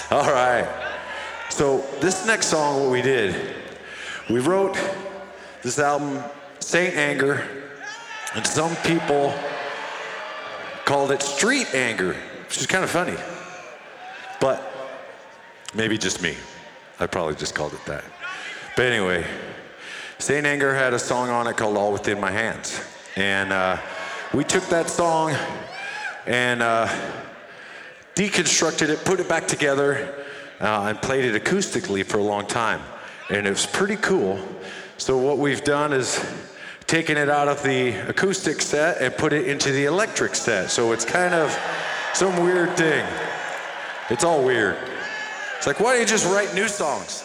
All right. So this next song, what we did, we wrote this album, Saint Anger, and some people called it Street Anger, which is kind of funny. But maybe just me. I probably just called it that. But anyway, Saint Anger had a song on it called All Within My Hands. And we took that song and deconstructed it, put it back together, and played it acoustically for a long time. And it was pretty cool. So what we've done is taken it out of the acoustic set and put it into the electric set. So it's kind of some weird thing. It's all weird. It's like, why don't you just write new songs?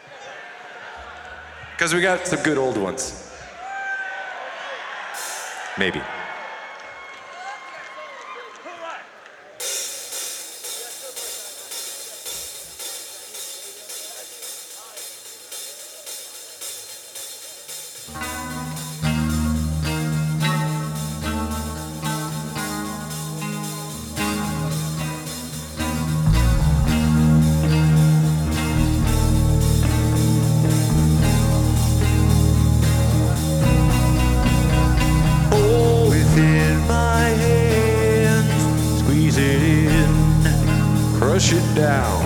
Because we got some good old ones. Maybe. Crush it down.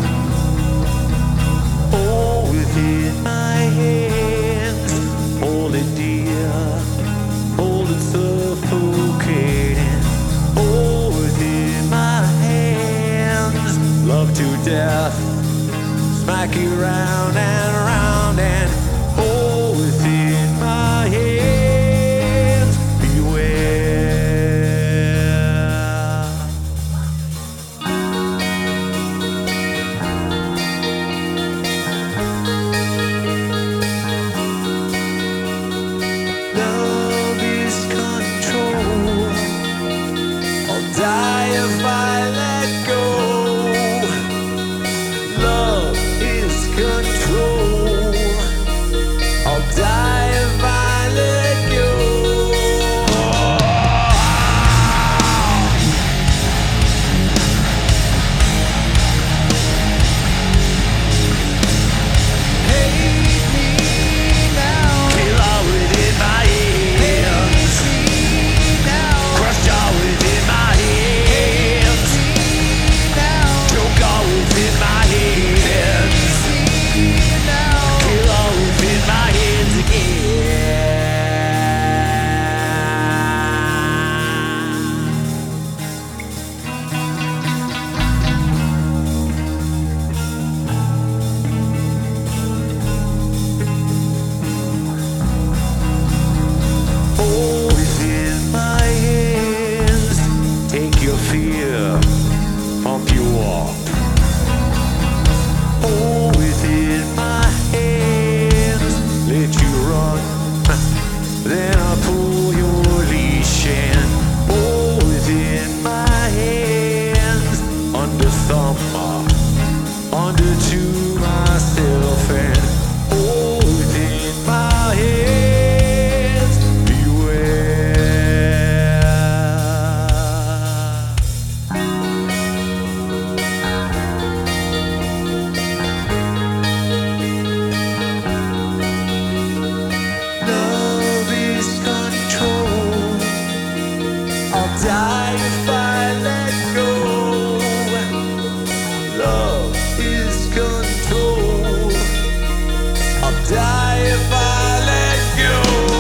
Oh, within my hands, hold it dear, hold it suffocating. Oh, within my hands, love to death, smack you round and round, and oh, within my hands, beware. Die if I let go. Love is control. I'll die if I let go. Hate me now. Kill all within my hands. Hate me now. Crush all within my fear, pump you up. Oh, within my hands, let you run. Then I pull your leash and oh, within my hands, under thumb, under to myself and oh, within my hands, beware. Die if I let go. Love is control. I'll die if I let go.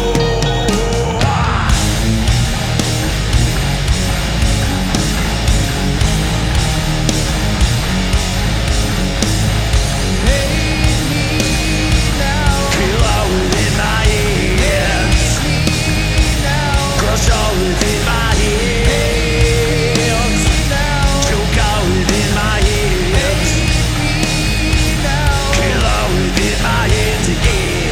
Hate me now. Kill all within my hands. Hate me now. Crush all within my again.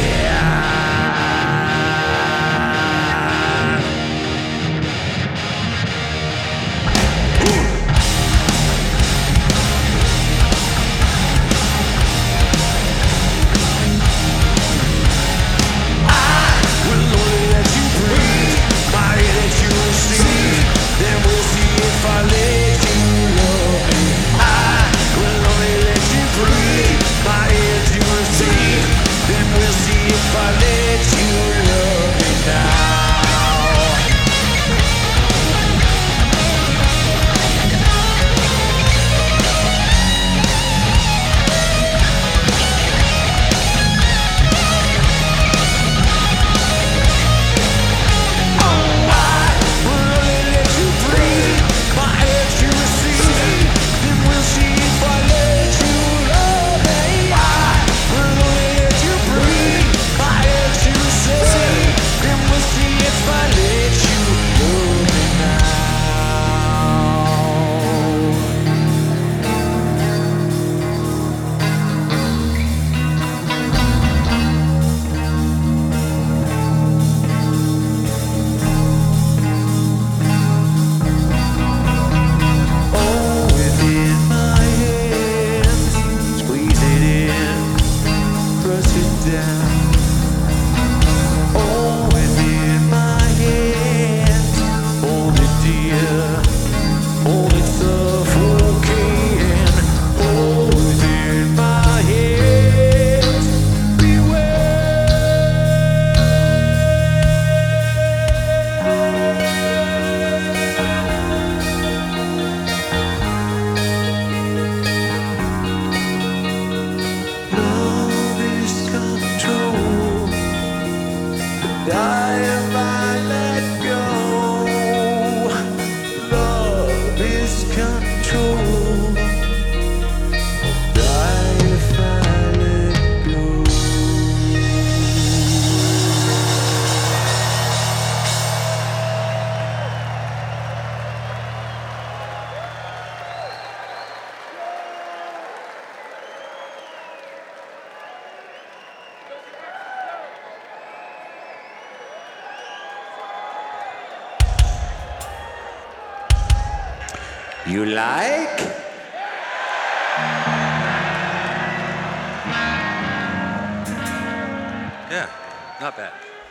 You like? Yeah, not bad.